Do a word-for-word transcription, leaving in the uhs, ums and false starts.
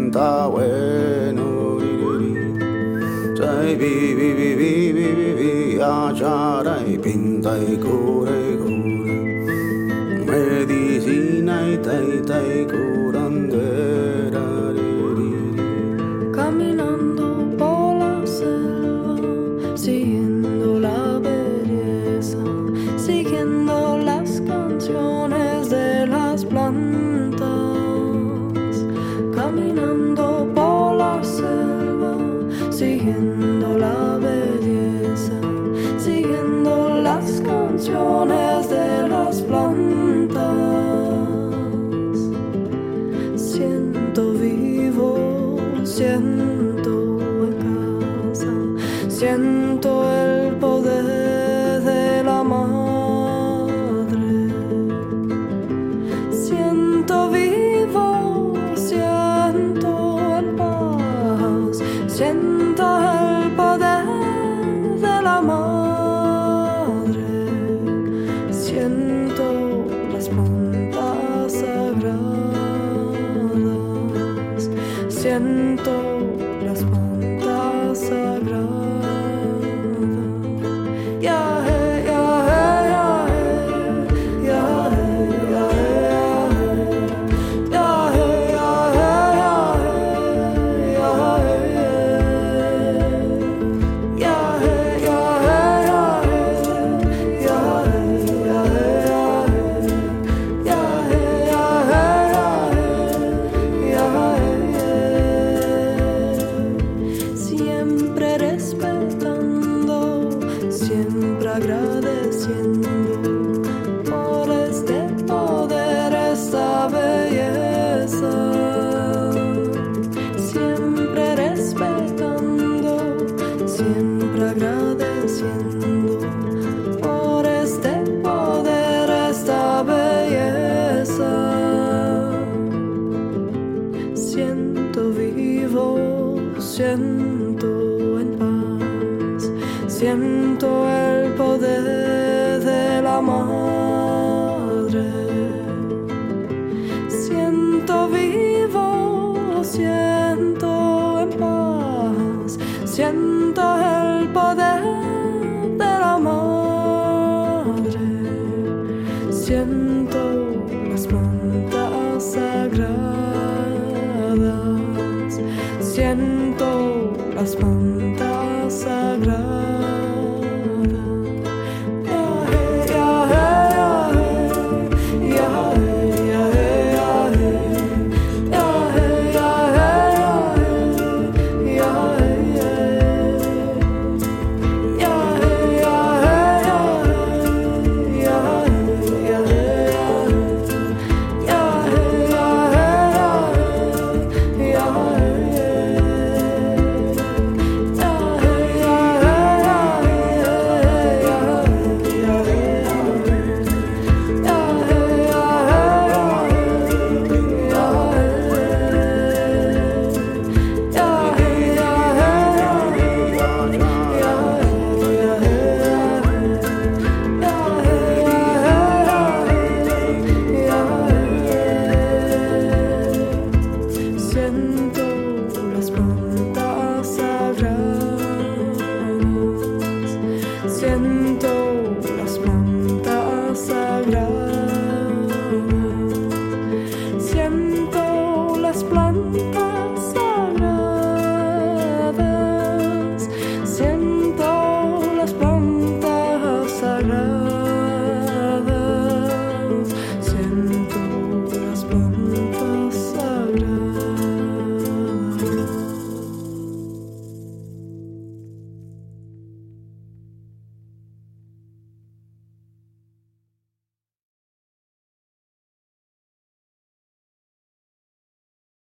sienta bueno. Sai vi vi vi vi vi vi vi achara y pinta y cura y cura. Medicina y tai tai curandera. Caminando por la selva, siguiendo la belleza, siguiendo las canciones de las plantas. Caminando por la selva, siguiendo la belleza, siguiendo las canciones de las plantas. Siento vivo, siento en casa, siento el poder de la madre. Siento vivo, siento en paz, siento el poder de la madre. Siento las plantas sagradas, siento las plantas sagradas. Yeah, hey, yeah, hey, yeah, hey, yeah, hey, yeah, hey, yeah, hey, yeah, hey, yeah, hey, yeah, hey, yeah, hey, yeah, siempre respetando, siempre agradeciendo por este poder, esta belleza. Siempre respetando, siempre agradeciendo por este poder, esta belleza. Siento vivo, siento en paz, siento el poder de la madre. Siento vivo, siento en paz, siento el poder de la madre. Siento las plantas sagradas, siento las plantas sagradas. Siento